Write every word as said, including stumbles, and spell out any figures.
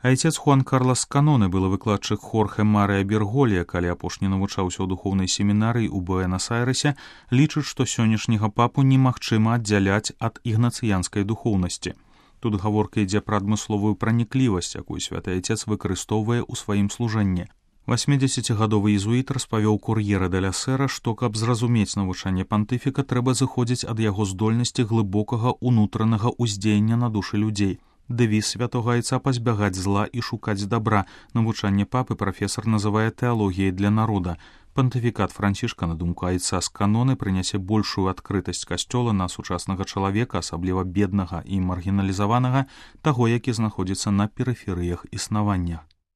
Айцец Хуан Карлас Каноне был выкладчык Хорхе Мария Берголія, калі апошні навучаўся ў духоўнай семінарыі ў Буэнас-Айрэсе, лічыць, што сённяшняга папу немагчыма аддзяляць ад ігнацыянскай духоўнасці. Тут гаворка ідзе пра адмысловую праніклівасць, якую святы айцец выкарыстоўвае ў сваім служэнні. васьмідзесяцігадовы езуіт распавёў кур'ера де ля сэра, што, каб зразумець навучанне пантыфіка, трэба зыходзіць ад яго здольнасці глыбокага ўнутранага ўздзеяння на душы людзей. Дэвіз святога айца пазбягаць зла і шукаць дабра. Навучанне папы прафесар называе тэалогіяй для народа. Пантыфікат Францішка, на думку айца з каноны, прынясе большую адкрытасць касцёла на сучаснага чалавека, асабліва беднага і маргіналізаванага, таго, які знаходзіцца на перыферыях існавання.